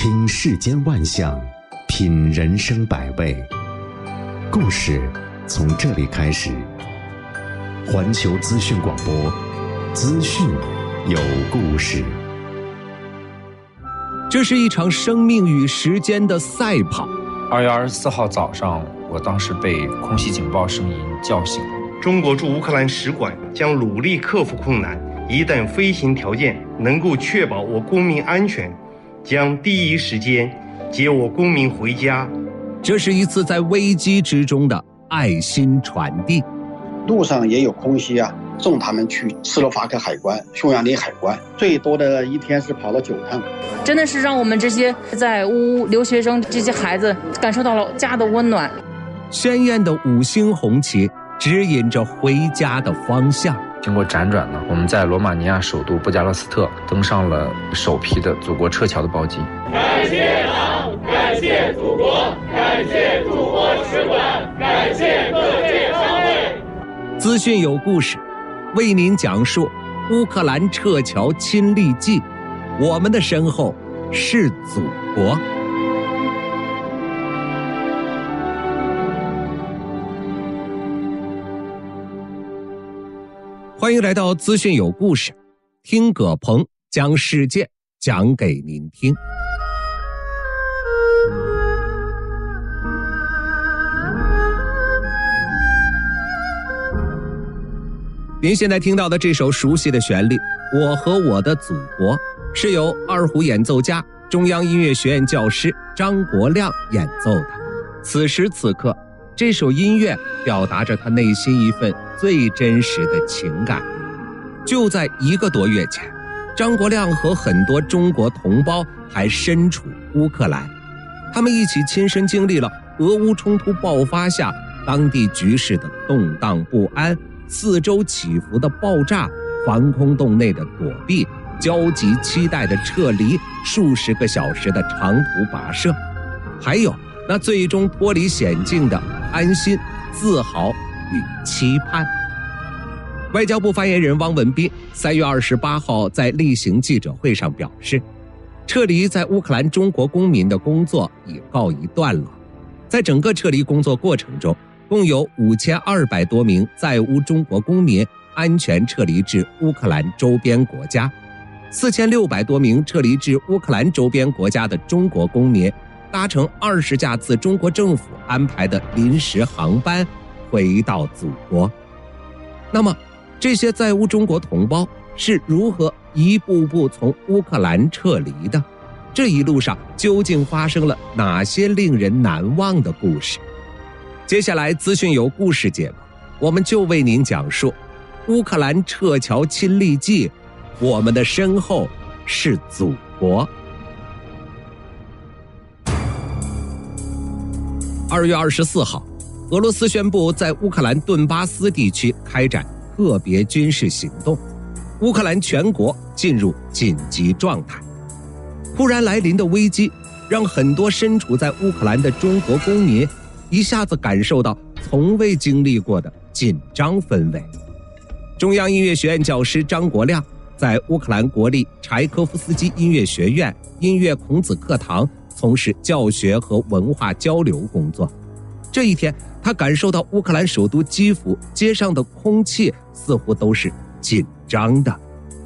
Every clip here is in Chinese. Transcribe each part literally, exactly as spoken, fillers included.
听世间万象，品人生百味，故事从这里开始。环球资讯广播，资讯有故事。 这是一场生命与时间的赛跑。 二月二十四号早上，我当时被空袭警报声音叫醒了。 中国驻乌克兰使馆将努力克服困难，一旦飞行条件能够确保我公民安全，将第一时间接我公民回家。 这是一次在危机之中的爱心传递。 路上也有空袭啊，送他们去斯洛伐克海关、匈牙利海关，最多的一天是跑了九趟。 真的是让我们这些在乌留学生这些孩子感受到了家的温暖。 鲜艳的五星红旗指引着回家的方向。 经过辗转呢，我们在罗马尼亚首都布加勒斯特登上了首批的祖国撤侨的包机。 感谢党，感谢祖国，感谢祖国使馆，感谢各界商会。 资讯有故事，为您讲述乌克兰撤侨亲历记。我们的身后是祖国。欢迎来到资讯有故事，听葛鹏将世界讲给您听。您现在听到的这首熟悉的旋律《我和我的祖国》，是由二胡演奏家、中央音乐学院教师张国亮演奏的。此时此刻，这首音乐表达着他内心一份最真实的情感。就在一个多月前，张国亮和很多中国同胞还身处乌克兰，他们一起亲身经历了俄乌冲突爆发下当地局势的动荡不安，四周起伏的爆炸，防空洞内的躲避，焦急期待的撤离，数十个小时的长途跋涉，还有那最终脱离险境的安心、自豪与期盼。外交部发言人汪文斌三月二十八号在例行记者会上表示，撤离在乌克兰中国公民的工作已告一段落。在整个撤离工作过程中，共有五千二百多名在乌中国公民安全撤离至乌克兰周边国家，四千六百多名撤离至乌克兰周边国家的中国公民搭乘二十架自中国政府安排的临时航班回到祖国。那么，这些在乌中国同胞是如何一步步从乌克兰撤离的？这一路上究竟发生了哪些令人难忘的故事？接下来资讯有故事节目，我们就为您讲述乌克兰撤侨亲历记，我们的身后是祖国。二月二十四号，俄罗斯宣布在乌克兰顿巴斯地区开展特别军事行动，乌克兰全国进入紧急状态。突然来临的危机让很多身处在乌克兰的中国公民一下子感受到从未经历过的紧张氛围。中央音乐学院教师张国亮在乌克兰国立柴科夫斯基音乐学院音乐孔子课堂从事教学和文化交流工作。这一天，他感受到乌克兰首都基辅街上的空气似乎都是紧张的。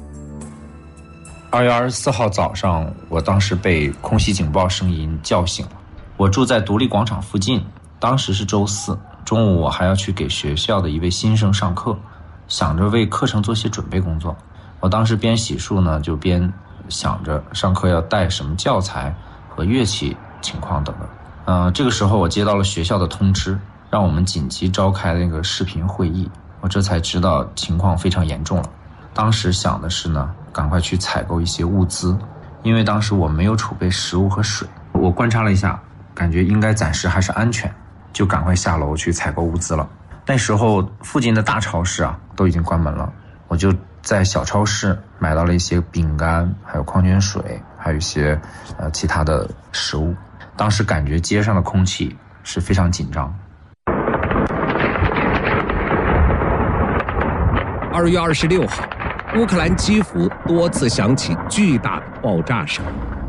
二月二十四号早上，我当时被空袭警报声音叫醒了。我住在独立广场附近，当时是周四中午，我还要去给学校的一位新生上课，想着为课程做些准备工作。我当时边洗漱呢，就边想着上课要带什么教材和乐器情况等等。呃，这个时候我接到了学校的通知，让我们紧急召开那个视频会议。我这才知道情况非常严重了。当时想的是呢，赶快去采购一些物资，因为当时我没有储备食物和水。我观察了一下，感觉应该暂时还是安全，就赶快下楼去采购物资了。那时候附近的大超市啊都已经关门了，我就在小超市买到了一些饼干，还有矿泉水，还有一些呃其他的食物。当时感觉街上的空气是非常紧张。 二月二十六号，乌克兰基辅多次响起巨大的爆炸声，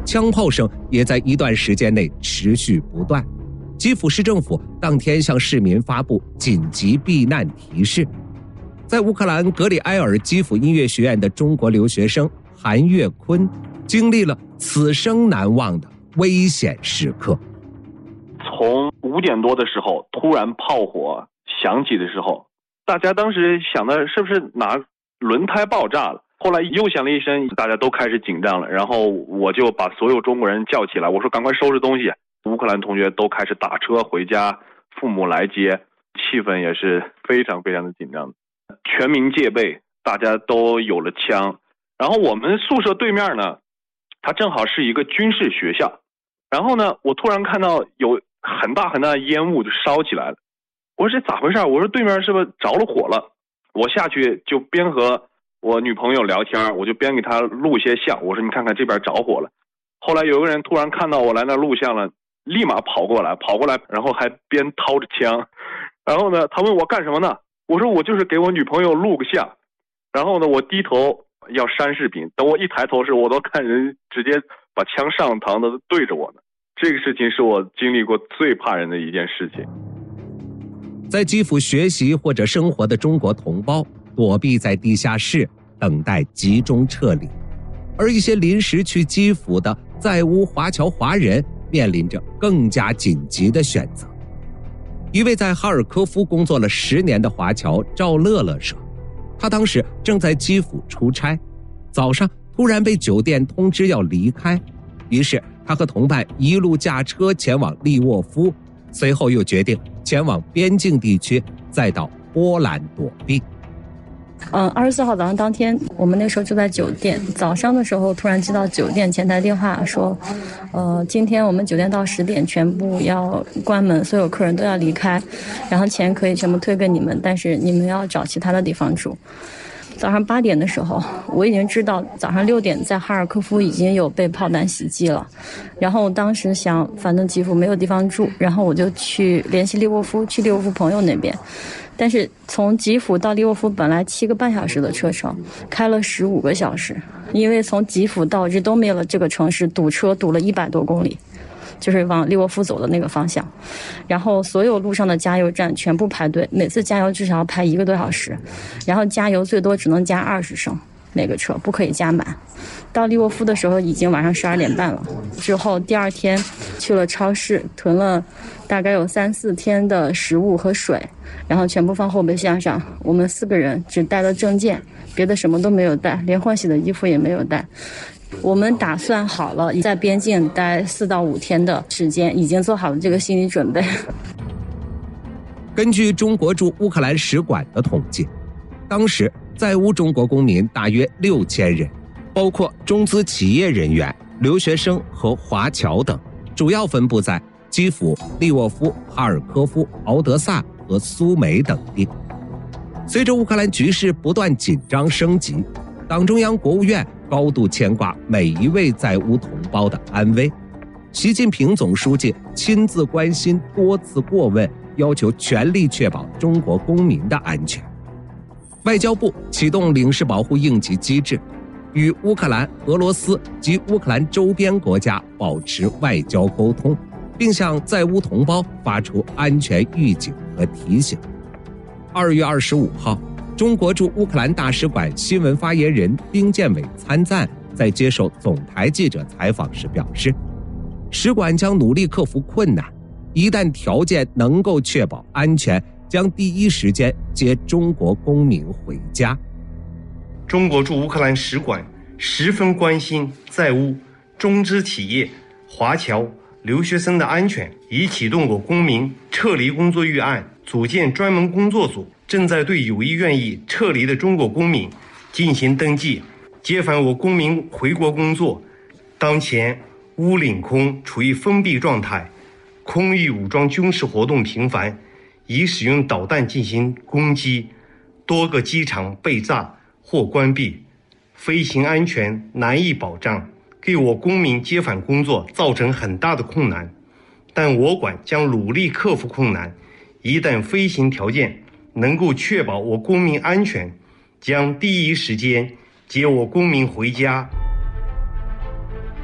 枪炮声也在一段时间内持续不断。基辅市政府当天向市民发布紧急避难提示。在乌克兰格里埃尔基辅音乐学院的中国留学生韩月坤经历了此生难忘的危险时刻。 从五点多的时候，突然炮火响起的时候，大家当时想的是不是哪轮胎爆炸了？后来又响了一声，大家都开始紧张了。然后我就把所有中国人叫起来，我说赶快收拾东西。乌克兰同学都开始打车回家，父母来接，气氛也是非常非常的紧张，全民戒备，大家都有了枪。然后我们宿舍对面呢，它正好是一个军事学校。然后呢，我突然看到有很大很大的烟雾就烧起来了。我说这咋回事？我说对面是不是着了火了？我下去就边和我女朋友聊天，我就边给她录些像。我说你看看这边着火了。后来有个人突然看到我来那录像了，立马跑过来，跑过来，然后还边掏着枪。然后呢，他问我干什么呢？我说我就是给我女朋友录个像。然后呢，我低头要删视频，等我一抬头时，我都看人直接把枪上膛的对着我呢。这个事情是我经历过最怕人的一件事情。 在基辅学习或者生活的中国同胞躲避在地下室，等待集中撤离，而一些临时去基辅的在乌华侨华人面临着更加紧急的选择。一位在哈尔科夫工作了十年的华侨赵乐乐说，他当时正在基辅出差，早上突然被酒店通知要离开，于是他和同伴一路驾车前往利沃夫，随后又决定前往边境地区，再到波兰躲避。 嗯，二十四号早上当天，我们那时候就在酒店。早上的时候，突然接到酒店前台电话说，呃，今天我们酒店到十点全部要关门，所有客人都要离开，然后钱可以全部退给你们，但是你们要找其他的地方住。早上八点的时候，我已经知道早上六点在哈尔科夫已经有被炮弹袭击了，然后当时想反正基辅没有地方住，然后我就去联系利沃夫，去利沃夫朋友那边。但是从基辅到利沃夫本来七个半小时的车程，开了十五个小时，因为从基辅到日多米勒这个城市堵车堵了一百多公里，就是往利沃夫走的那个方向。然后所有路上的加油站全部排队，每次加油至少要排一个多小时，然后加油最多只能加二十升，那个车不可以加满。到利沃夫的时候已经晚上十二点半了，之后第二天去了超市，囤了大概有三四天的食物和水，然后全部放后备箱上。我们四个人只带了证件，别的什么都没有带，连换洗的衣服也没有带。我们打算好了在边境待四到五天的时间，已经做好了这个心理准备。 根据中国驻乌克兰使馆的统计，当时在乌中国公民大约六千人，包括中资企业人员、留学生和华侨等，主要分布在基辅、利沃夫、哈尔科夫、敖德萨和苏梅等地。随着乌克兰局势不断紧张升级，党中央、国务院高度牵挂每一位在乌同胞的安危。习近平总书记亲自关心，多次过问，要求全力确保中国公民的安全。外交部启动领事保护应急机制，与乌克兰、俄罗斯及乌克兰周边国家保持外交沟通，并向在乌同胞发出安全预警和提醒。二月二十五号，中国驻乌克兰大使馆新闻发言人丁建伟参赞在接受总台记者采访时表示，使馆将努力克服困难，一旦条件能够确保安全，将第一时间接中国公民回家。 中国驻乌克兰使馆十分关心在乌中资企业、华侨、留学生的安全，已启动我公民撤离工作预案，组建专门工作组，正在对有意愿意撤离的中国公民进行登记，接返我公民回国工作。当前乌领空处于封闭状态，空域武装军事活动频繁，已使用导弹进行攻击，多个机场被炸或关闭，飞行安全难以保障，给我公民接返工作造成很大的困难。但我馆将努力克服困难，一旦飞行条件能够确保我公民安全，将第一时间接我公民回家。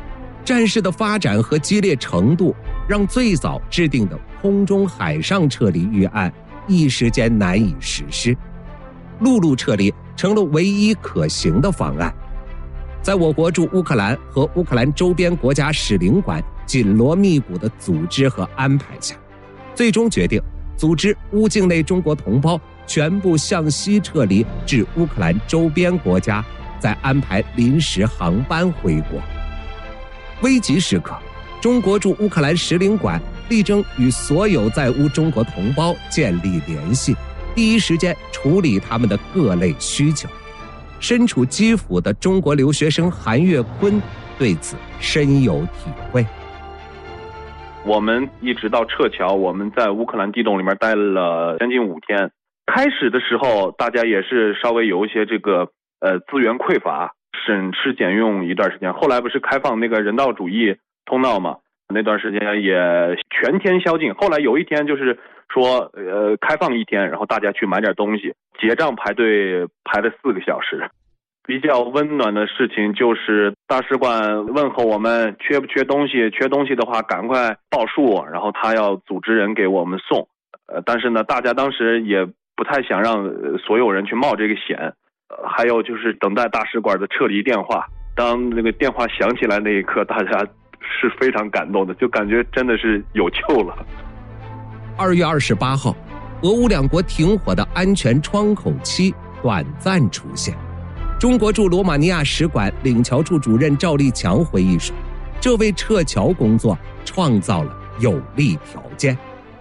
战事的发展和激烈程度，让最早制定的空中海上撤离预案一时间难以实施，陆路撤离成了唯一可行的方案。在我国驻乌克兰和乌克兰周边国家使领馆紧锣密鼓的组织和安排下，最终决定组织乌境内中国同胞全部向西撤离至乌克兰周边国家，再安排临时航班回国。危急时刻，中国驻乌克兰使领馆力争与所有在乌中国同胞建立联系，第一时间处理他们的各类需求。身处基辅的中国留学生韩月坤对此深有体会。 我们一直到撤侨，我们在乌克兰地洞里面待了将近五天。开始的时候，大家也是稍微有一些这个呃资源匮乏，省吃俭用一段时间。后来不是开放那个人道主义通道嘛，那段时间也全天宵禁。后来有一天就是说呃开放一天，然后大家去买点东西，结账排队排了四个小时。比较温暖的事情就是大使馆问候我们缺不缺东西，缺东西的话赶快报数，然后他要组织人给我们送。呃，但是呢，大家当时也不太想让所有人去冒这个险。呃，还有就是等待大使馆的撤离电话，当那个电话响起来那一刻，大家是非常感动的，就感觉真的是有救了。 二月二十八号，俄乌两国停火的安全窗口期短暂出现。中国驻罗马尼亚使馆领侨处主任赵立强回忆说，这为撤侨工作创造了有利条件。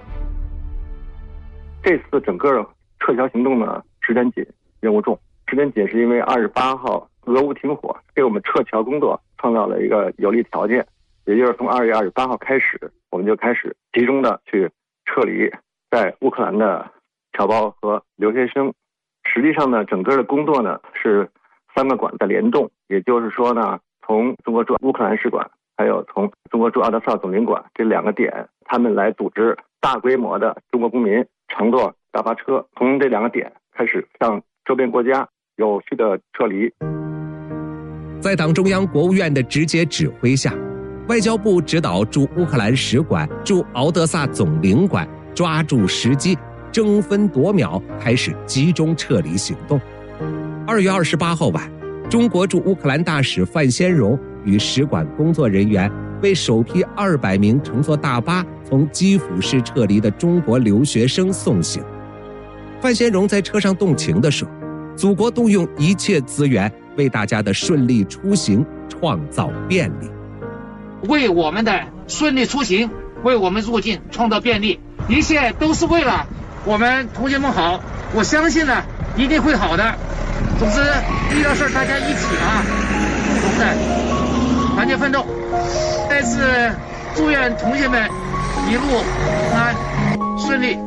这次整个撤侨行动呢，时间紧，任务重。时间紧是因为二十八号俄乌停火，给我们撤侨工作创造了一个有利条件。也就是从二月二十八号开始，我们就开始集中的去撤离在乌克兰的侨胞和留学生。实际上呢，整个的工作呢是三个馆在联动，也就是说呢，从中国驻乌克兰使馆，还有从中国驻奥德萨总领馆这两个点，他们来组织大规模的中国公民乘坐大巴车，从这两个点开始向周边国家有序的撤离。 在党中央、国务院的直接指挥下，外交部指导驻乌克兰使馆、驻敖德萨总领馆抓住时机，争分夺秒开始集中撤离行动。二月二十八号晚，中国驻乌克兰大使范先荣与使馆工作人员为首批二百名乘坐大巴从基辅市撤离的中国留学生送行。范先荣在车上动情地说，祖国动用一切资源为大家的顺利出行创造便利， 为我们的顺利出行，为我们入境创造便利，一切都是为了我们同学们好。我相信呢，一定会好的。总之，遇到事儿大家一起啊，同在，团结奋斗。再次祝愿同学们一路平安顺利。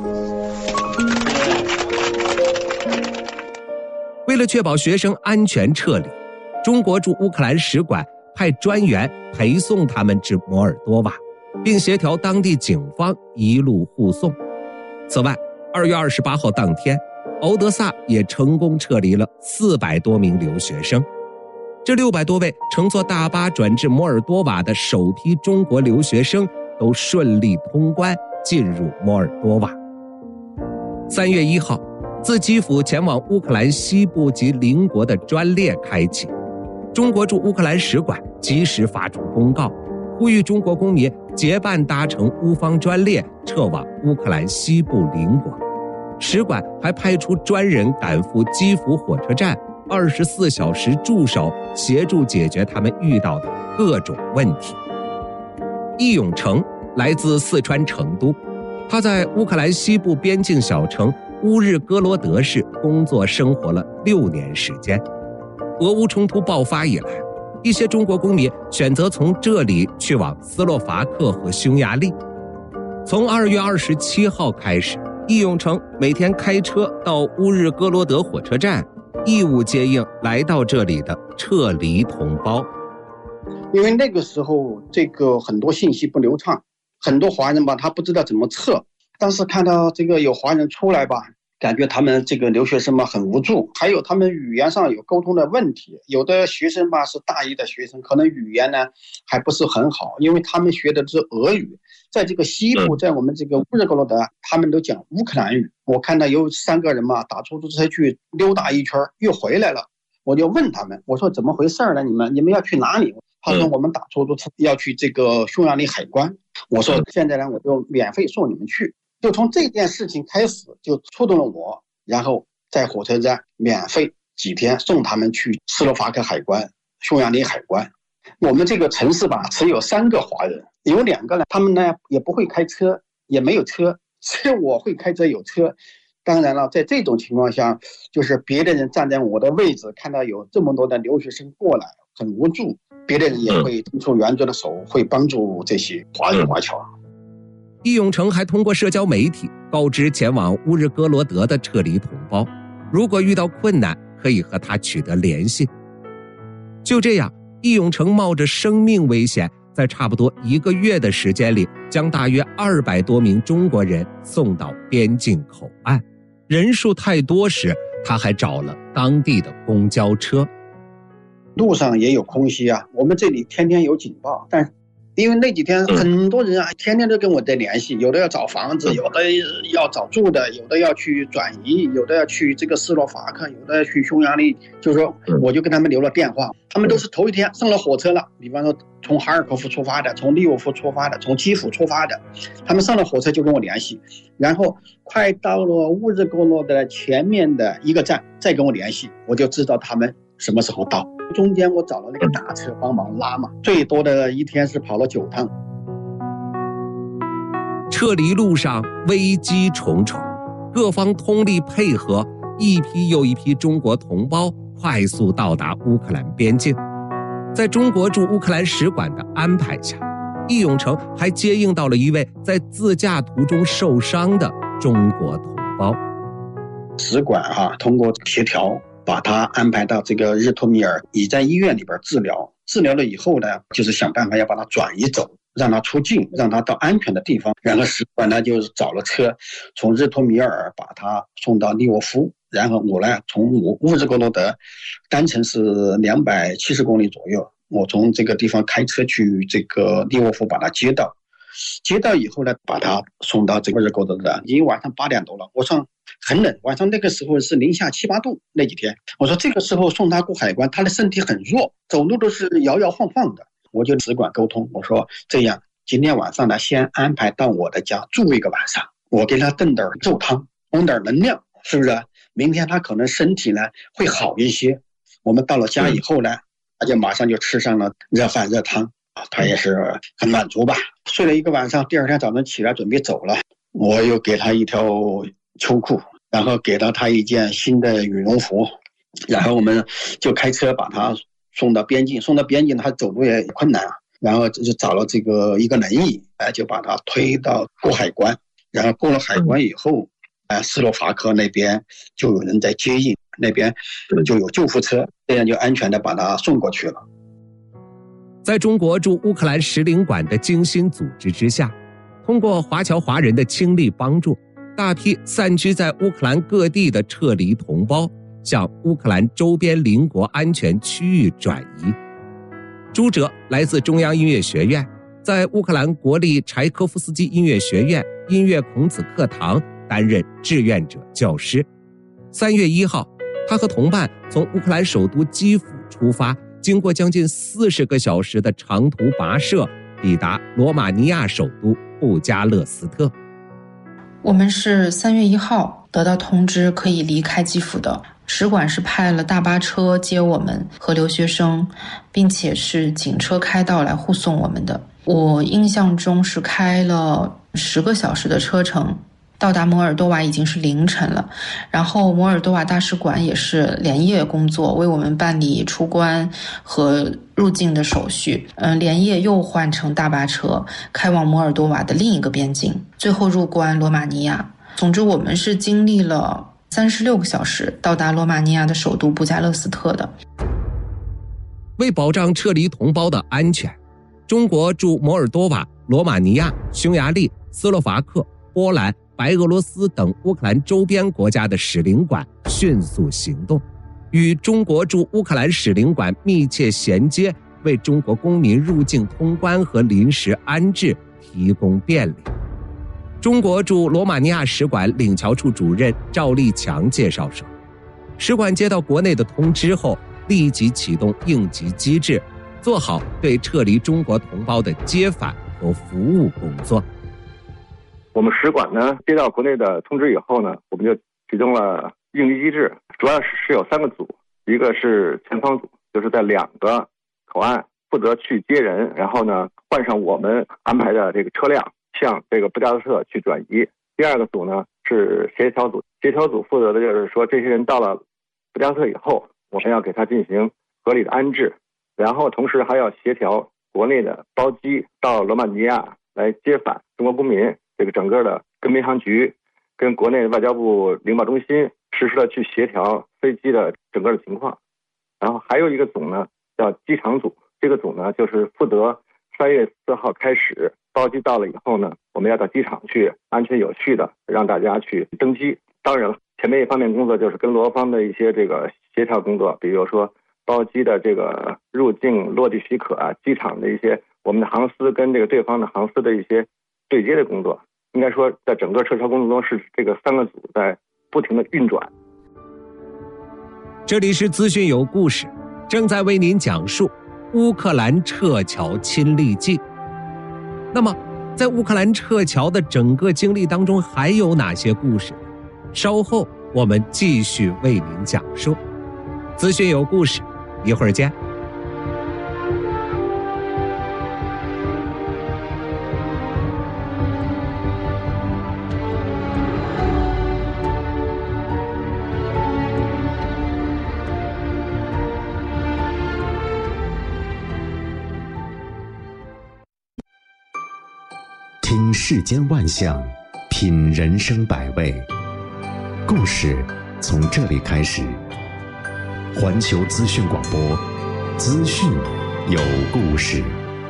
为了确保学生安全撤离，中国驻乌克兰使馆派专员陪送他们至摩尔多瓦，并协调当地警方一路护送。此外，二月二十八号当天，敖德萨也成功撤离了四百多名留学生。这六百多位乘坐大巴转至摩尔多瓦的首批中国留学生都顺利通关，进入摩尔多瓦。三月一号，自基辅前往乌克兰西部及邻国的专列开启，中国驻乌克兰使馆及时发出公告，呼吁中国公民结伴搭乘乌方专列撤往乌克兰西部邻国。使馆还派出专人赶赴基辅火车站，二十四小时驻守，协助解决他们遇到的各种问题。易永成来自四川成都，他在乌克兰西部边境小城乌日戈罗德市工作生活了六年时间。俄乌冲突爆发以来，一些中国公民选择从这里去往斯洛伐克和匈牙利。从二月二十七号开始，易永成每天开车到乌日戈罗德火车站，义务接应来到这里的撤离同胞。 因为那个时候这个很多信息不流畅，很多华人吧他不知道怎么撤，但是看到这个有华人出来吧， 感觉他们这个留学生嘛很无助，还有他们语言上有沟通的问题。有的学生吧是大一的学生，可能语言呢还不是很好，因为他们学的是俄语。在这个西部，在我们这个乌日格罗德，他们都讲乌克兰语。我看到有三个人嘛打出租车去溜达一圈又回来了，我就问他们，我说怎么回事呢？你们你们要去哪里？他说我们打出租车要去这个匈牙利海关。我说现在呢我就免费送你们去。就从这件事情开始就触动了我，然后在火车站免费几天送他们去斯洛伐克海关、匈牙利海关。我们这个城市吧只有三个华人，有两个呢他们呢也不会开车，也没有车，只有我会开车有车。当然了，在这种情况下，就是别的人站在我的位置，看到有这么多的留学生过来很无助，别的人也会伸出援助的手，会帮助这些华人华侨。 易永成还通过社交媒体告知前往乌日戈罗德的撤离同胞，如果遇到困难可以和他取得联系。就这样，易永成冒着生命危险，在差不多一个月的时间里，将大约二百多名中国人送到边境口岸。人数太多时，他还找了当地的公交车。 路上也有空袭啊，我们这里天天有警报，但是因为那几天很多人啊，天天都跟我在联系，有的要找房子，有的要找住的，有的要去转移，有的要去这个斯洛伐克，有的要去匈牙利。就是说，我就跟他们留了电话，他们都是头一天上了火车了，比方说从哈尔科夫出发的，从利沃夫出发的，从基辅出发的，他们上了火车就跟我联系，然后快到了乌日戈罗的前面的一个站再跟我联系，我就知道他们什么时候到。中间我找了那个大车帮忙拉嘛，最多的一天是跑了九趟。 撤离路上危机重重，各方通力配合，一批又一批中国同胞快速到达乌克兰边境。在中国驻乌克兰使馆的安排下，易永成还接应到了一位在自驾途中受伤的中国同胞。 使馆啊，通过协调把他安排到这个日托米尔，已在医院里边治疗。治疗了以后呢，就是想办法要把他转移走，让他出境，让他到安全的地方。然后使馆呢就找了车，从日托米尔把他送到利沃夫。然后我呢从乌乌日戈罗德，单程是两百七十公里左右，我从这个地方开车去这个利沃夫把他接到。接到以后呢，把他送到这个乌日戈罗德，已经晚上八点多了，我上很冷，晚上那个时候是零下七八度。那几天我说这个时候送他过海关，他的身体很弱，走路都是摇摇晃晃的。我就使馆沟通，我说这样，今天晚上呢先安排到我的家住一个晚上，我给他炖点肉汤，充点能量，是不是？明天他可能身体呢会好一些。我们到了家以后呢，他就马上就吃上了热饭热汤，他也是很满足吧。睡了一个晚上，第二天早上起来准备走了，我又给他一条秋裤，然后给了他一件新的羽绒服，然后我们就开车把他送到边境。送到边境他走路也困难啊，然后就找了这个一个轮椅，就把他推到过海关。然后过了海关以后，呃，斯洛伐克那边就有人在接应，那边就有救护车，这样就安全的把他送过去了。 在中国驻乌克兰使领馆的精心组织之下，通过华侨华人的倾力帮助，大批散居在乌克兰各地的撤离同胞向乌克兰周边邻国安全区域转移。朱哲来自中央音乐学院，在乌克兰国立柴科夫斯基音乐学院音乐孔子课堂担任志愿者教师。三月一号，他和同伴从乌克兰首都基辅出发，经过将近四十个小时的长途跋涉，抵达罗马尼亚首都布加勒斯特。 我们是三月一号得到通知可以离开基辅的，使馆是派了大巴车接我们和留学生，并且是警车开道来护送我们的。我印象中是开了十个小时的车程，到达摩尔多瓦已经是凌晨了，然后摩尔多瓦大使馆也是连夜工作，为我们办理出关和入境的手续。嗯，连夜又换乘大巴车开往摩尔多瓦的另一个边境，最后入关罗马尼亚。总之，我们是经历了三十六个小时到达罗马尼亚的首都布加勒斯特的。 为保障撤离同胞的安全，中国驻摩尔多瓦、罗马尼亚、匈牙利、斯洛伐克、波兰、 白俄罗斯等乌克兰周边国家的使领馆迅速行动，与中国驻乌克兰使领馆密切衔接，为中国公民入境通关和临时安置提供便利。中国驻罗马尼亚使馆领侨处主任赵立强介绍说，使馆接到国内的通知后，立即启动应急机制，做好对撤离中国同胞的接返和服务工作。 我们使馆呢接到国内的通知以后呢，我们就启动了应急机制，主要是有三个组，一个是前方组，就是在两个口岸负责去接人，然后呢换上我们安排的这个车辆向这个布加勒斯特去转移。第二个组呢是协调组，协调组负责的就是说这些人到了布加勒斯特以后，我们要给他进行合理的安置，然后同时还要协调国内的包机到罗马尼亚来接返中国公民，这个整个的跟民航局跟国内外交部领保中心实时的去协调飞机的整个的情况。然后还有一个组呢叫机场组，这个组呢就是负责三月四号开始包机到了以后呢，我们要到机场去安全有序的让大家去登机。当然了，前面一方面工作就是跟罗方的一些这个协调工作，比如说包机的这个入境落地许可啊，机场的一些我们的航司跟这个对方的航司的一些对接的工作。应该说在整个撤侨工作中是这个三个组在不停的运转。 这里是资讯有故事，正在为您讲述乌克兰撤侨亲历记。那么在乌克兰撤侨的整个经历当中还有哪些故事？稍后我们继续为您讲述。资讯有故事，一会儿见。 听世间万象，品人生百味，故事从这里开始。环球资讯广播，资讯有故事。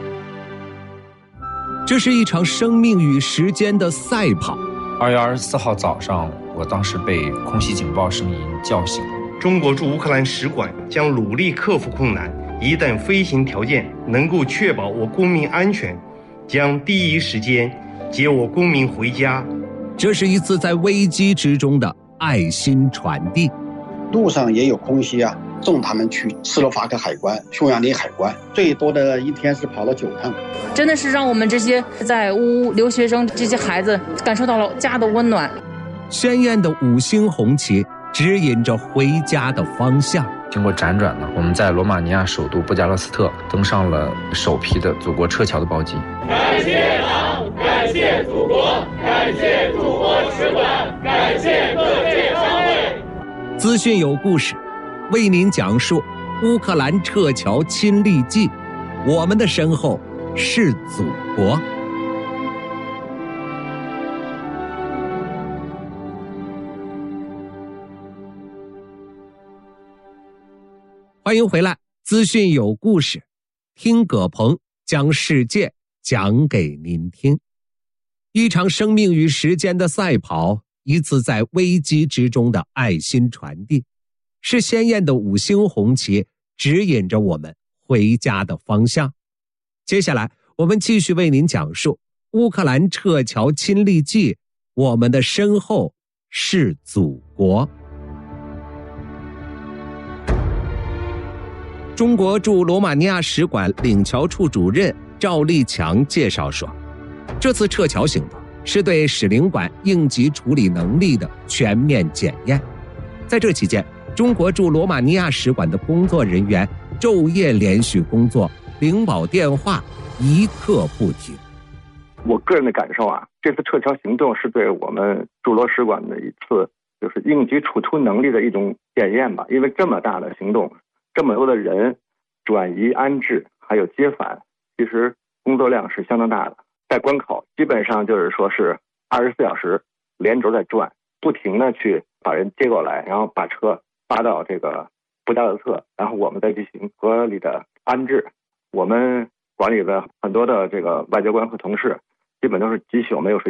这是一场生命与时间的赛跑。 二月二十四号早上，我当时被空袭警报声音叫醒了。 中国驻乌克兰使馆将努力克服困难，一旦飞行条件能够确保我公民安全，将第一时间接我公民回家。 这是一次在危机之中的爱心传递。 路上也有空袭啊，送他们去斯洛伐克海关、匈牙利海关，最多的一天是跑了九趟。 真的是让我们这些在乌留学生这些孩子感受到了家的温暖。 鲜艳的五星红旗指引着回家的方向。 经过辗转呢，我们在罗马尼亚首都布加勒斯特登上了首批的祖国撤侨的包机。 感谢党，感谢祖国，感谢祖国使馆，感谢各界商会。 资讯有故事，为您讲述乌克兰撤侨亲历记。我们的身后是祖国。欢迎回来，资讯有故事，听葛鹏将世界讲给您听。一场生命与时间的赛跑，一次在危机之中的爱心传递，是鲜艳的五星红旗指引着我们回家的方向。接下来我们继续为您讲述乌克兰撤侨亲历记，我们的身后是祖国。中国驻罗马尼亚使馆领侨处主任赵立强介绍说，这次撤侨行动是对使领馆应急处理能力的全面检验。在这期间，中国驻罗马尼亚使馆的工作人员昼夜连续工作，领保电话一刻不停。 我个人的感受啊，这次撤侨行动是对我们驻罗使馆的一次就是应急处突能力的一种检验吧。因为这么大的行动，这么多的人转移安置还有接返，其实工作量是相当大的。在关口基本上就是说是二十四小时连轴在转，不停的去把人接过来，然后把车发到这个布加勒斯特，然后我们再进行合理的安置。我们管理的很多的这个外交官和同事基本都是几宿没有睡觉，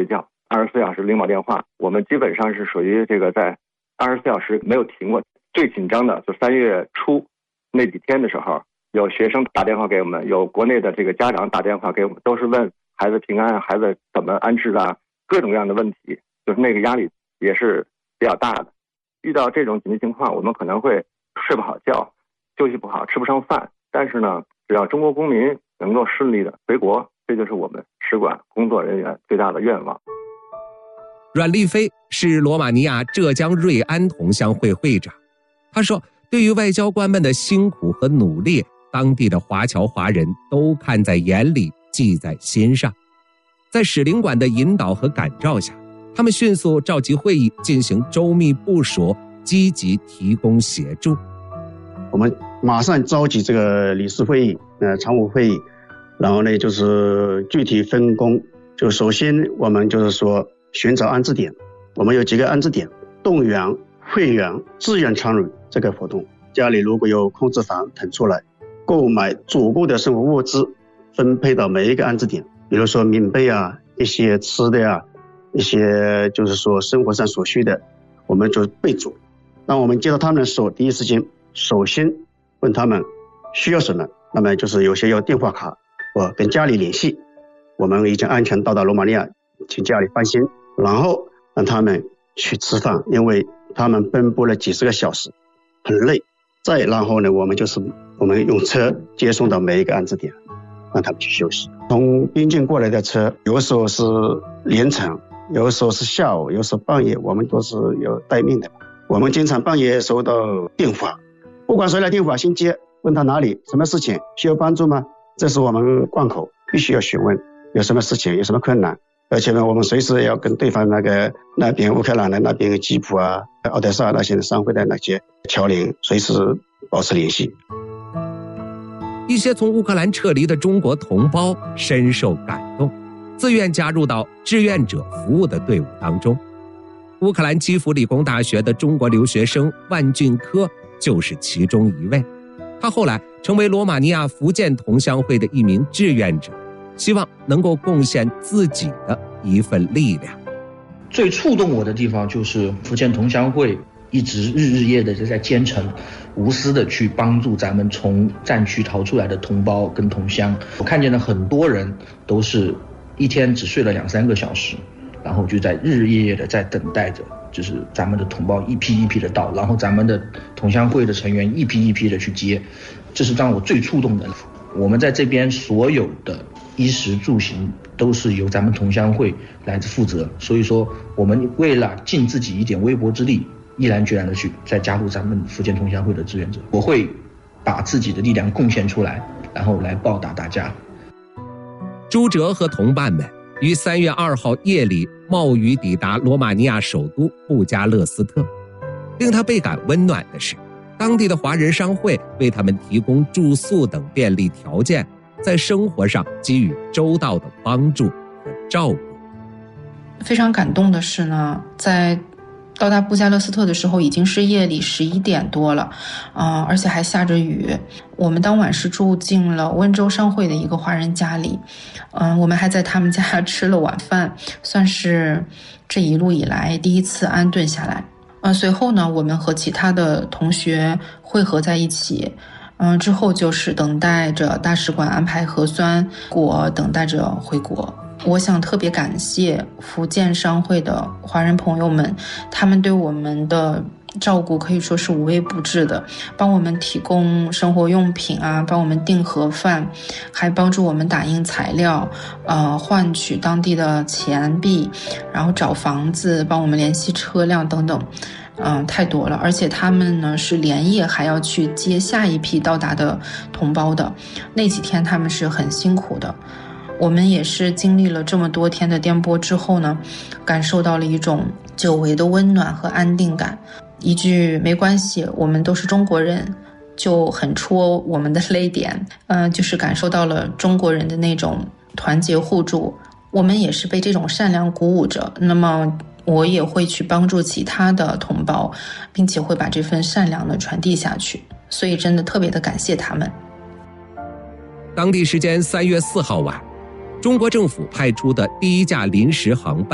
二十四小时领保电话，我们基本上是属于这个在二十四小时没有停过。最紧张的就三月初那几天的时候，有学生打电话给我们，有国内的这个家长打电话给我们，都是问孩子平安，孩子怎么安置啊，各种各样的问题，就是那个压力也是比较大的。遇到这种紧急情况，我们可能会睡不好觉，休息不好，吃不上饭，但是呢，只要中国公民能够顺利的回国，这就是我们使馆工作人员最大的愿望。 阮丽飞是罗马尼亚浙江瑞安同乡会会长，他说，对于外交官们的辛苦和努力，当地的华侨华人都看在眼里，记在心上。在使领馆的引导和感召下，他们迅速召集会议进行周密部署，积极提供协助。 我们马上召集这个理事会议、呃常务会议，然后呢就是具体分工。就首先我们就是说寻找安置点，我们有几个安置点，动员会员自愿参与这个活动。家里如果有空置房腾出来，购买足够的生活物资，分配到每一个安置点，比如说棉被啊，一些吃的啊，一些就是说生活上所需的，我们就备足。当我们接到他们的时候，第一时间首先问他们需要什么，那么就是有些要电话卡，我跟家里联系，我们已经安全到达罗马尼亚，请家里放心，然后让他们去吃饭，因为他们奔波了几十个小时，很累。再然后呢，我们就是我们用车接送到每一个安置点，让他们去休息。从边境过来的车，有时候是凌晨，有时候是下午，有时候半夜，我们都是有待命的。我们经常半夜收到电话，不管谁来电话先接，问他哪里，什么事情，需要帮助吗？这是我们关口必须要询问，有什么事情，有什么困难。而且呢，我们随时要跟对方那个那边乌克兰的那边的吉普啊、奥德萨那些商会的那些侨领随时保持联系。 一些从乌克兰撤离的中国同胞深受感动，自愿加入到志愿者服务的队伍当中。乌克兰基辅理工大学的中国留学生万俊科就是其中一位，他后来成为罗马尼亚福建同乡会的一名志愿者，希望能够贡献自己的一份力量。 最触动我的地方就是福建同乡会一直日日夜的在兼程，无私的去帮助咱们从战区逃出来的同胞跟同乡。我看见了很多人都是一天只睡了两三个小时，然后就在日日夜夜的在等待着，就是咱们的同胞一批一批的到，然后咱们的同乡会的成员一批一批的去接，这是让我最触动的。我们在这边所有的衣食住行都是由咱们同乡会来负责，所以说我们为了尽自己一点微薄之力，毅然决然的去再加入咱们福建同乡会的志愿者。我会把自己的力量贡献出来，然后来报答大家。 朱哲和同伴们于三月二号夜里冒雨抵达罗马尼亚首都布加勒斯特。令他倍感温暖的是，当地的华人商会为他们提供住宿等便利条件，在生活上给予周到的帮助和照顾。 非常感动的是呢，在到达布加勒斯特的时候已经是夜里十一点多了，呃，而且还下着雨。我们当晚是住进了温州商会的一个华人家里，嗯、呃，我们还在他们家吃了晚饭，算是这一路以来第一次安顿下来。呃，随后呢，我们和其他的同学汇合在一起，嗯、呃，之后就是等待着大使馆安排核酸，我等待着回国。我想特别感谢福建商会的华人朋友们，他们对我们的照顾可以说是无微不至的，帮我们提供生活用品啊，帮我们订盒饭，还帮助我们打印材料，呃，换取当地的钱币，然后找房子，帮我们联系车辆等等，嗯、呃，太多了。而且他们呢是连夜还要去接下一批到达的同胞的，那几天他们是很辛苦的。我们也是经历了这么多天的颠簸之后呢，感受到了一种久违的温暖和安定感。一句没关系，我们都是中国人，就很戳我们的泪点。嗯、呃，就是感受到了中国人的那种团结互助。我们也是被这种善良鼓舞着，那么我也会去帮助其他的同胞，并且会把这份善良的传递下去。所以真的特别的感谢他们。 当地时间三月四号晚，中国政府派出的第一架临时航班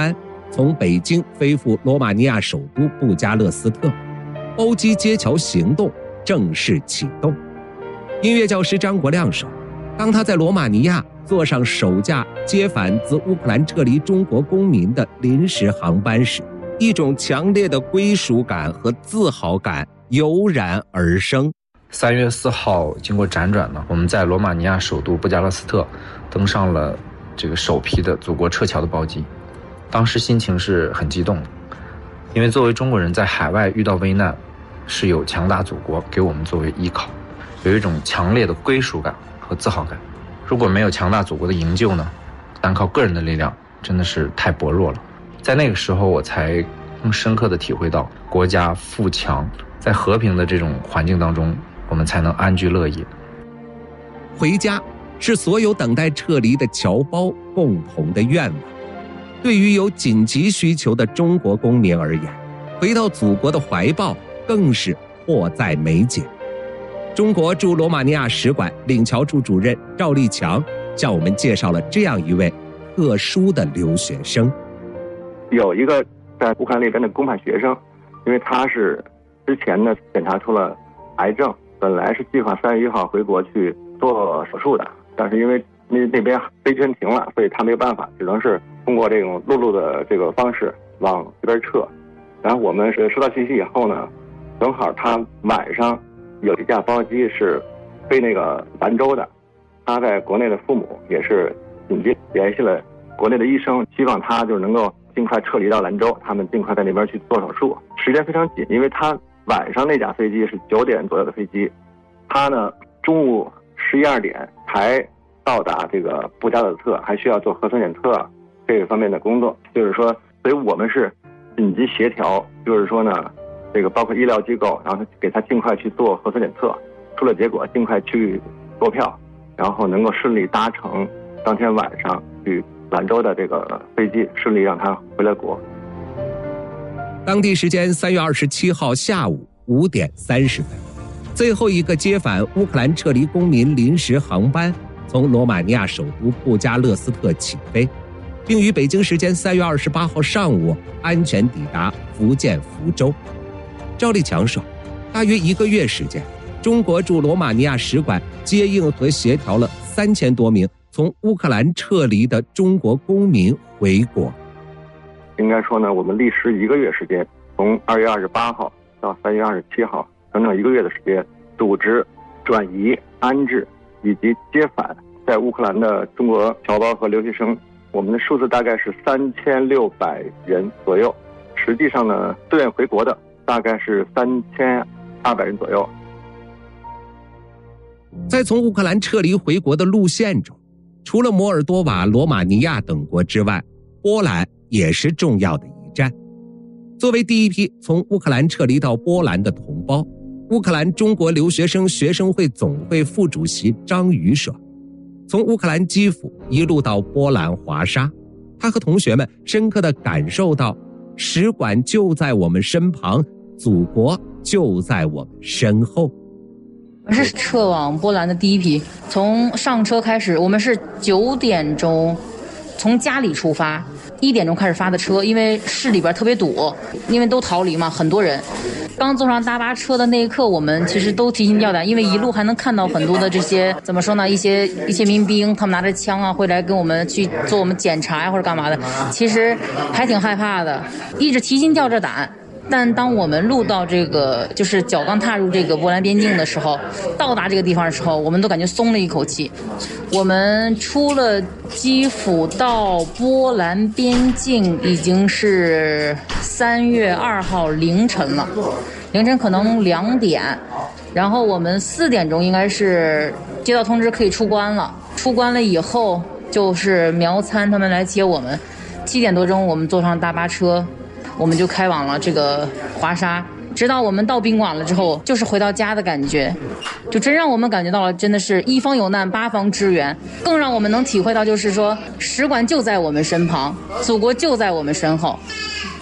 从北京飞赴罗马尼亚首都布加勒斯特，包机接桥行动正式启动。音乐教师张国亮说，当他在罗马尼亚坐上首架接返自乌克兰撤离中国公民的临时航班时，一种强烈的归属感和自豪感油然而生。 三月四号，经过辗转呢，我们在罗马尼亚首都布加勒斯特登上了这个首批的祖国撤侨的包机。当时心情是很激动的，因为作为中国人在海外遇到危难，是有强大祖国给我们作为依靠，有一种强烈的归属感和自豪感。如果没有强大祖国的营救呢，单靠个人的力量真的是太薄弱了。在那个时候，我才更深刻地体会到国家富强，在和平的这种环境当中，我们才能安居乐业。 回家是所有等待撤离的侨胞共同的愿望。对于有紧急需求的中国公民而言，回到祖国的怀抱更是迫在眉睫。中国驻罗马尼亚使馆领侨处主任赵立强向我们介绍了这样一位特殊的留学生。 有一个在乌克兰那边的公派学生，因为他是之前呢检查出了癌症，本来是计划三月一号回国去做手术的，但是因为那那边飞机停了，所以他没有办法，只能是通过这种陆路的这个方式往这边撤。然后我们是收到信息以后呢，正好他晚上有一架包机是飞那个兰州的，他在国内的父母也是紧急联系了国内的医生，希望他就是能够尽快撤离到兰州，他们尽快在那边去做手术。时间非常紧，因为他晚上那架飞机是九点左右的飞机，他呢中午十一二点才到达这个布加勒斯特，还需要做核酸检测这个方面的工作。就是说，所以我们是紧急协调，就是说呢，这个包括医疗机构，然后给他尽快去做核酸检测，出了结果尽快去购票，然后能够顺利搭乘当天晚上去兰州的这个飞机，顺利让他回来国。 当地时间三月二十七号下午五点三十分，最后一个接返乌克兰撤离公民临时航班从罗马尼亚首都布加勒斯特起飞，并于北京时间三月二十八号上午安全抵达福建福州。赵立强说，大约一个月时间，中国驻罗马尼亚使馆接应和协调了三千多名从乌克兰撤离的中国公民回国。 应该说呢，我们历时一个月时间，从二月二十八号到三月二十七号，整整一个月的时间，组织、转移、安置以及接返在乌克兰的中国侨胞和留学生，我们的数字大概是三千六百人左右。实际上呢，自愿回国的大概是三千二百人左右。 在从乌克兰撤离回国的路线中，除了摩尔多瓦、罗马尼亚等国之外，波兰也是重要的一站。作为第一批从乌克兰撤离到波兰的同胞，乌克兰中国留学生学生会总会副主席张宇说，从乌克兰基辅一路到波兰华沙，他和同学们深刻地感受到使馆就在我们身旁，祖国就在我们身后。 我是撤往波兰的第一批，从上车开始，我们是九点钟从家里出发，一点钟开始发的车，因为市里边特别堵，因为都逃离嘛，很多人。刚坐上大巴车的那一刻，我们其实都提心吊胆，因为一路还能看到很多的这些怎么说呢，一些一些民兵，他们拿着枪啊，会来跟我们去做我们检查呀或者干嘛的，其实还挺害怕的，一直提心吊着胆。但当我们入到这个就是脚刚踏入这个波兰边境的时候，到达这个地方的时候，我们都感觉松了一口气。我们出了基辅到波兰边境已经是三月二号凌晨了，凌晨可能两点，然后我们四点钟应该是接到通知可以出关了。出关了以后就是苗参他们来接我们，七点多钟我们坐上大巴车，我们就开往了这个华沙，直到我们到宾馆了之后，就是回到家的感觉，就真让我们感觉到了，真的是一方有难八方支援，更让我们能体会到，就是说使馆就在我们身旁，祖国就在我们身后。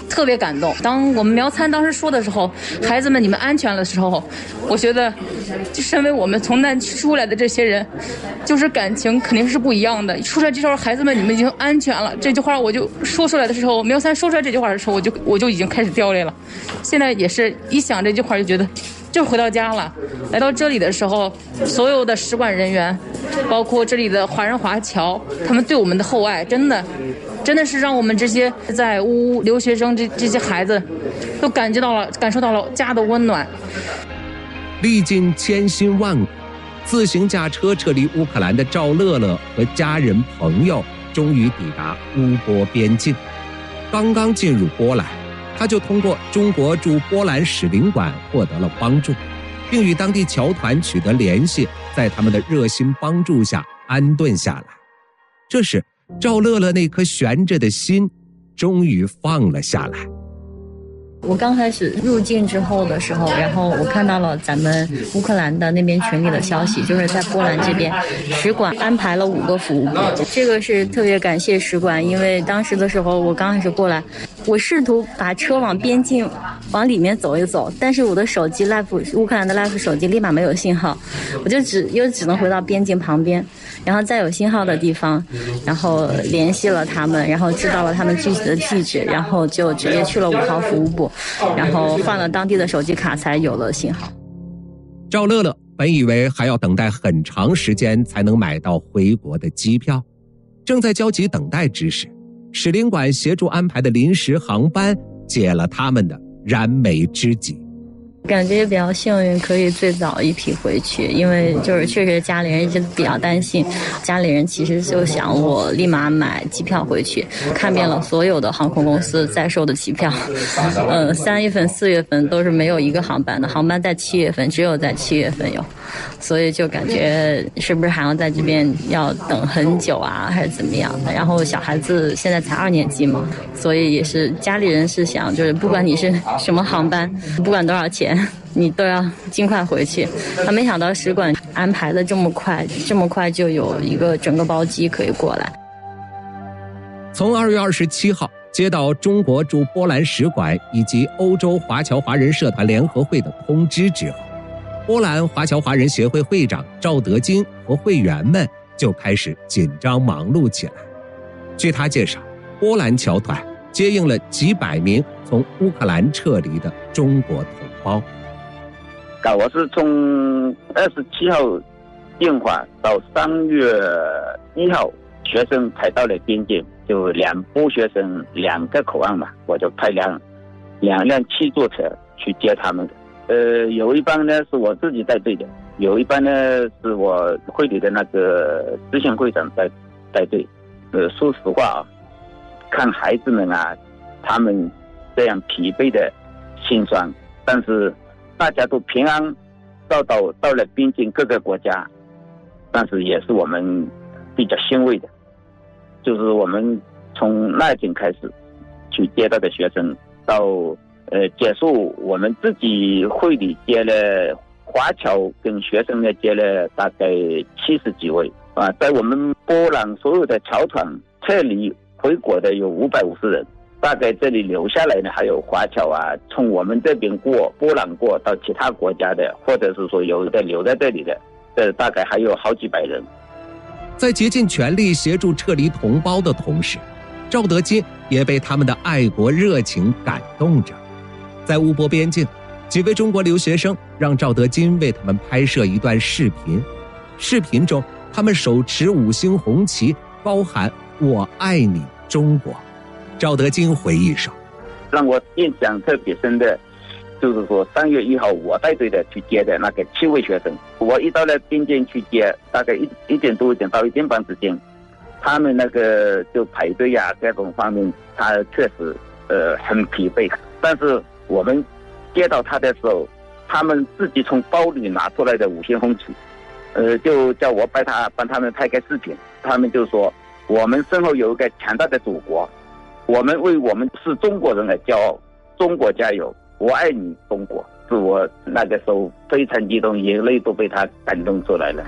特别感动。当我们苗参当时说的时候，孩子们你们安全了的时候，我觉得就身为我们从难区出来的这些人，就是感情肯定是不一样的。说出来这句话，孩子们你们已经安全了，这句话我就说出来的时候，苗参说出来这句话的时候，我就我就已经开始掉泪了。现在也是一想这句话就觉得就回到家了。来到这里的时候，所有的使馆人员，包括这里的华人华侨，他们对我们的厚爱，真的真的是让我们这些在乌留学生这这些孩子都感觉到了感受到了家的温暖。 历尽千辛万苦，自行驾车撤离乌克兰的赵乐乐和家人朋友终于抵达乌波边境。刚刚进入波兰，他就通过中国驻波兰使领馆获得了帮助，并与当地侨团取得联系，在他们的热心帮助下安顿下来。这时赵乐乐那颗悬着的心终于放了下来。 我刚开始入境之后的时候，然后我看到了咱们乌克兰的那边群里的消息，就是在波兰这边使馆安排了五个服务部，这个是特别感谢使馆，因为当时的时候我刚开始过来，我试图把车往边境往里面走一走，但是我的手机 Life 乌克兰的 Life 手机立马没有信号，我就只又只能回到边境旁边，然后在有信号的地方，然后联系了他们，然后知道了他们具体的地址，然后就直接去了五号服务部，然后换了当地的手机卡才有了信号。 赵乐乐本以为还要等待很长时间才能买到回国的机票，正在焦急等待之时，使领馆协助安排的临时航班解了他们的燃眉之急。 感觉也比较幸运，可以最早一批回去，因为就是确实家里人一直比较担心，家里人其实就想我立马买机票回去，看遍了所有的航空公司在售的机票，呃，三月份、四月份都是没有一个航班的，航班在七月份，只有在七月份有，所以就感觉是不是还要在这边要等很久啊，还是怎么样的？然后小孩子现在才二年级嘛，所以也是家里人是想，就是不管你是什么航班，不管多少钱，你都要尽快回去。他没想到使馆安排的这么快，这么快就有一个整个包机可以过来。 从二月二十七号接到中国驻波兰使馆以及欧洲华侨华人社团联合会的通知之后，波兰华侨华人协会会长赵德金和会员们就开始紧张忙碌起来。据他介绍，波兰侨团接应了几百名从乌克兰撤离的中国同胞。 我是从二十七号电话到三月一号，学生才到了边境，就两波学生两个口岸嘛，我就派两两辆七座车去接他们的。呃，有一班呢是我自己带队的，有一班呢是我会里的那个知县会长带带队。呃，说实话啊，看孩子们啊，他们这样疲惫的心酸，但是大家都平安到到到了边境各个国家，但是也是我们比较欣慰的，就是我们从那天开始去接到的学生，到呃结束我们自己会里接了华侨跟学生呢接了大概七十几位啊，在我们波兰所有的侨团撤离回国的有五百五十人。大概这里留下来呢，还有华侨啊，从我们这边过波兰过到其他国家的，或者是说有的留在这里的，这大概还有好几百人。 在竭尽全力协助撤离同胞的同时，赵德金也被他们的爱国热情感动着。在乌波边境，几位中国留学生让赵德金为他们拍摄一段视频，视频中他们手持五星红旗，高喊我爱你中国。赵德金回忆说， 让我印象特别深的就是说三月一号我带队的去接的那个七位学生，我一到了边境去接，大概一一点多一点到一点半之间，他们那个就排队啊各种方面他确实呃很疲惫，但是我们接到他的时候，他们自己从包里拿出来的五星红旗，呃就叫我帮他帮他们拍个视频，他们就说我们身后有一个强大的祖国，我们为我们是中国人而骄傲，中国加油，我爱你中国。是我那个时候非常激动，眼泪都被他感动出来了。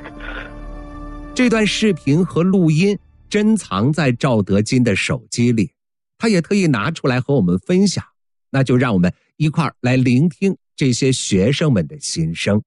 这段视频和录音珍藏在赵德金的手机里， 他也特意拿出来和我们分享。那就让我们一块儿来聆听这些学生们的心声。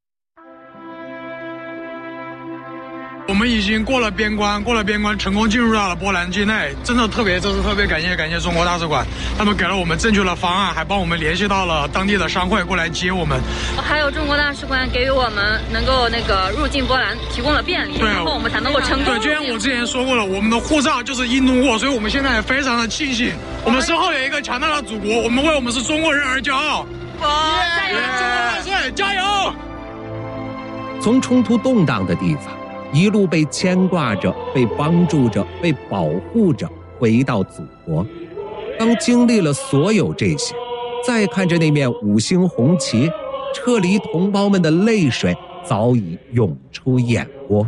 我们已经过了边关，过了边关，成功进入到了波兰境内，真的特别，这是特别感谢感谢中国大使馆，他们给了我们正确的方案，还帮我们联系到了当地的商会过来接我们。 还有中国大使馆给予我们能够那个入境波兰提供了便利，然后我们才能够成功。 对，就像我之前说过了，我们的护照就是印度货，所以我们现在也非常的庆幸，我们身后有一个强大的祖国，我们为我们是中国人而骄傲。 加油！ 中国万岁！加油！ 从冲突动荡的地方一路被牵挂着，被帮助着，被保护着，回到祖国。当经历了所有这些，再看着那面五星红旗，撤离同胞们的泪水早已涌出眼窝。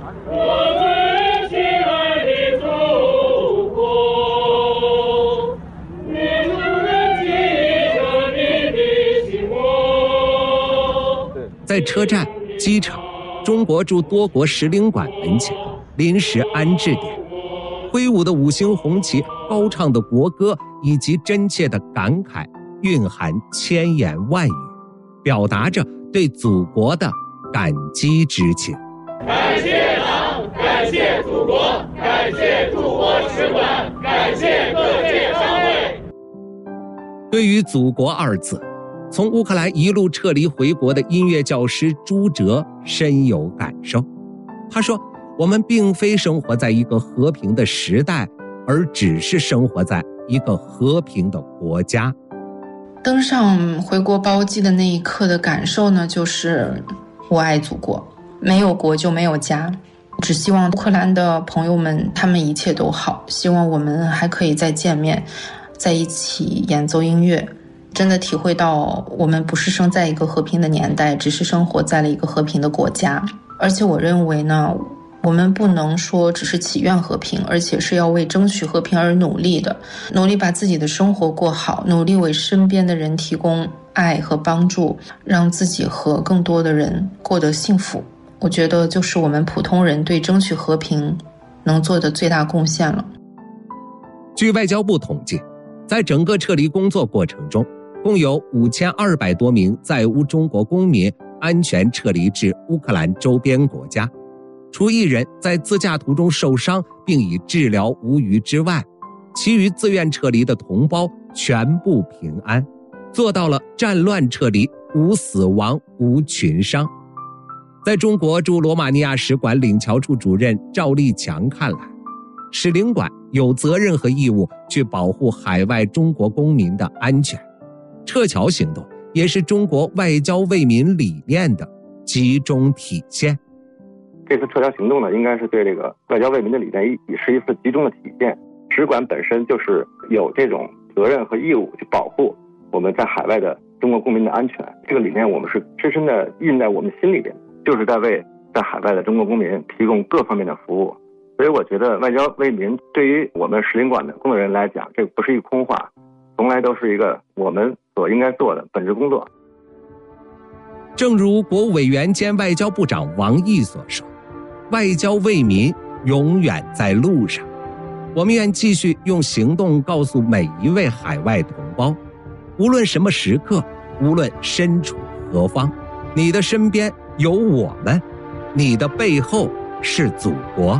在车站、机场、中国驻多国使领馆门前临时安置点，挥舞的五星红旗，高唱的国歌，以及真切的感慨，蕴含千言万语，表达着对祖国的感激之情。 感谢党，感谢祖国，感谢驻国使馆，感谢各界商会。 对于祖国二字，从乌克兰一路撤离回国的音乐教师朱哲深有感受。他说，我们并非生活在一个和平的时代，而只是生活在一个和平的国家。 登上回国包机的那一刻的感受呢，就是我爱祖国，没有国就没有家。只希望乌克兰的朋友们他们一切都好，希望我们还可以再见面，在一起演奏音乐。真的体会到我们不是生在一个和平的年代，只是生活在了一个和平的国家。而且我认为呢，我们不能说只是祈愿和平，而且是要为争取和平而努力的，努力把自己的生活过好，努力为身边的人提供爱和帮助，让自己和更多的人过得幸福。我觉得就是我们普通人对争取和平能做的最大贡献了。 据外交部统计，在整个撤离工作过程中，共有五千二百多名在乌中国公民安全撤离至乌克兰周边国家，除一人在自驾途中受伤并已治疗无虞之外，其余自愿撤离的同胞全部平安，做到了战乱撤离无死亡无群伤。在中国驻罗马尼亚使馆领侨处主任赵立强看来，使领馆有责任和义务去保护海外中国公民的安全。撤侨行动也是中国外交为民理念的集中体现。 这次撤侨行动呢，应该是对这个外交为民的理念也是一次集中的体现。使馆本身就是有这种责任和义务去保护我们在海外的中国公民的安全，这个理念我们是深深的印在我们心里边，就是在为在海外的中国公民提供各方面的服务。所以我觉得外交为民对于我们使领馆的工作人员来讲，这不是一个空话，从来都是一个我们所应该做的本职工作。 正如国务委员兼外交部长王毅所说，外交为民永远在路上。我们愿继续用行动告诉每一位海外同胞，无论什么时刻，无论身处何方，你的身边有我们，你的背后是祖国。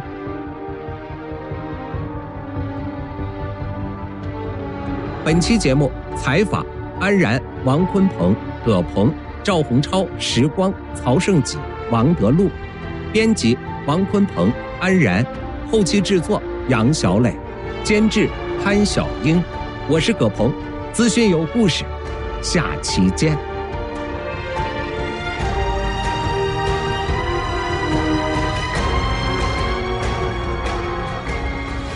本期节目采访安然、王鲲鹏、葛鹏、赵洪超、时光、曹胜己、王德禄，编辑王鲲鹏、安然，后期制作杨小磊，监制潘晓英，我是葛鹏，资讯有故事，下期见。